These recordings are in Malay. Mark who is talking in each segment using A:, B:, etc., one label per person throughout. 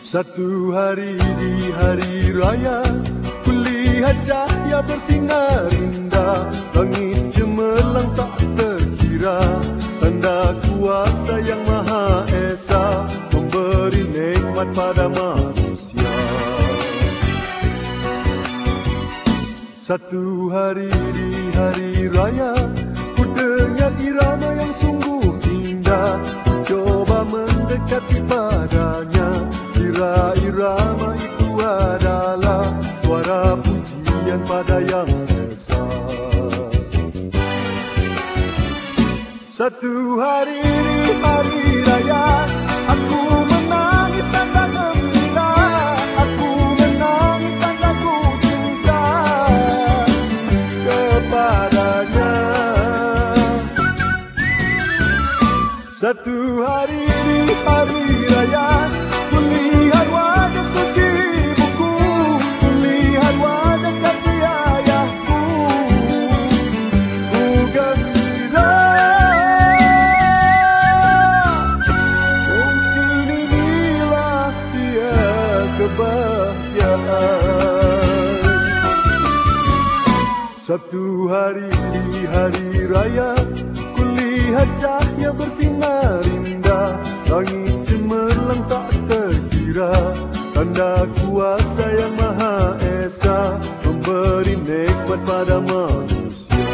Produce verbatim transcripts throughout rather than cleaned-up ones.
A: Satu hari di hari raya, kulihat cahaya bersinar indah, langit cemerlang tak terkira, tanda kuasa yang Maha Esa memberi nikmat pada manusia. Satu hari di hari raya, ku dengar irama yang sungguh indah, ku coba mendekati padanya. Irama itu adalah suara pujian pada Yang Esa. Satu hari di hari raya, aku menangis tanda gembira, aku menangis tanda ku cinta kepadanya. Satu hari di hari raya, kulihat wajah suci ibuku, kulihat wajah kasih ayahku, ku gembira. Mungkin inilah dia kebahagiaan. Satu hari di hari raya, kulihat cahaya bersinar indah, langit cemerlang tak terkira, tanda kuasa yang Maha Esa memberi nikmat pada manusia.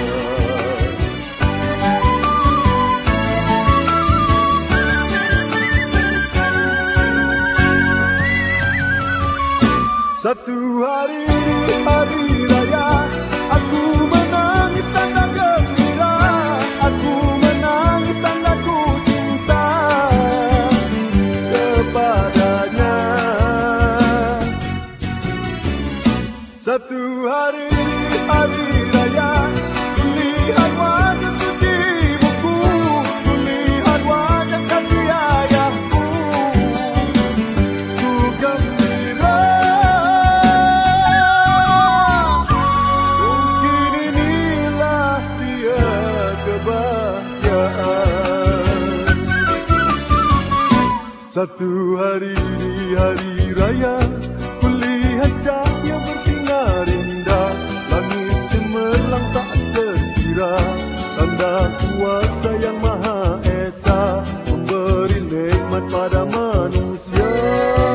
A: Satu hari di hari raya, aku menangis tanda gembira, aku menangis tanda ku cinta kepadanya. Satu hari di hari raya, kulihat wajah suci ibuku, kulihat wajah kasih ayahku, ku gembira. Mungkin inilah dia kebahagiaan. Satu hari di hari raya, kulihat cahaya bersinar indah, langit cemerlang tak terkira, tanda kuasa yang Maha Esa memberi nikmat pada manusia.